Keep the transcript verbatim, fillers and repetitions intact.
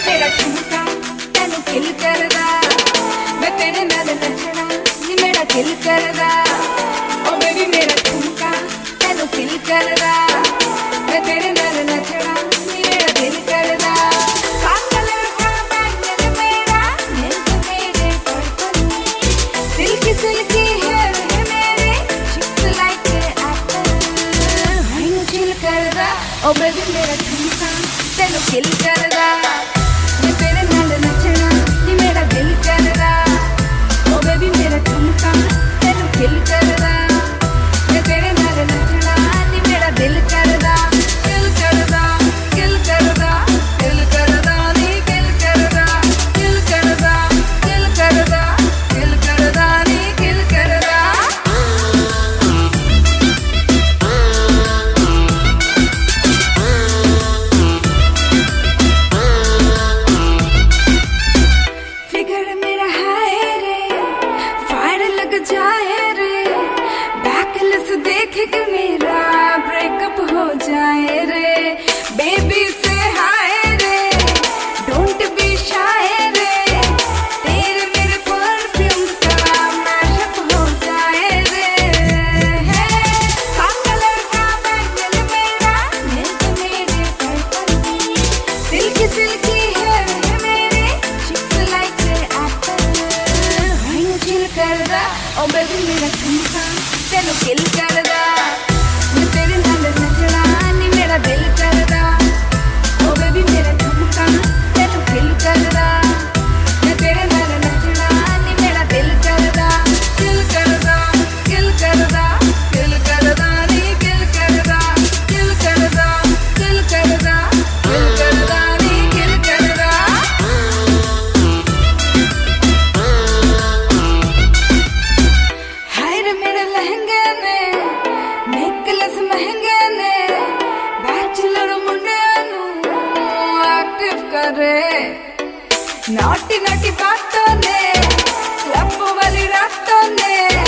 मेरा ठुमका तेनू किल करदा, मैं तेरे नाल नचना नी मेरा दिल करदा। ओ बेबी मेरा ठुमका तेनू किल करदा, मैं तेरे नाल नचना नी मेरा दिल करदा। काकल का बैंगन मेरा मिल्क मेरे पर्पल, सिल्की सिल्की हेयर है मेरे चिप्स लाइक एप्पल, मैनू चिल करदा। ओ बेबी मेरा ठुमका तेनू किल करदा, मैं तेरे नाल नचना नी मेरा दिल करदा। ओ बेबी मेरा ठुमका तेनू किल करदा, मैं तेरे नाल नचना नी मेरा दिल करदा। किल करदा, किल करदा, किल करदा नी किल करदा, किल करदा, किल करदा, किल करदा नी किल करदा। फिगर मेरा हाय रे, फायर लग जाए रे, बैकलेस देख के मेरा ब्रेकअप हो जाए रे। बेबी से हाय रे, डोंट बी शाय रे, तेरे मेरे परफ्यूम का मैशअप हो जाए रे। है काकल का बैंगन मेरा मिल्क मेरे पर्पल, सिल्की सिल्की हेयर है मेरे चिप्स लाइक एप्पल, मैनू चिल करदा। ओ बेबी मेरा ठुमका तेनू किल करदा, मैं तेरे नाल नचना नी मेरा दिल करदा। ओ बेबी मेरा ठुमका तेनू किल करदा, मैं तेरे नाल नचना नी मेरा दिल करदा। किल करदा, किल करदा, किल करदा नी किल करदा, किल करदा, किल करदा, किल करदा नी किल करदा। हाय रे मेरे लहंगे ने नेकलेस महंगे ने, बैचलर मुंडिया नू एक्टिव करे। नोटी नोटी बातों ने क्लब वाली रातों ने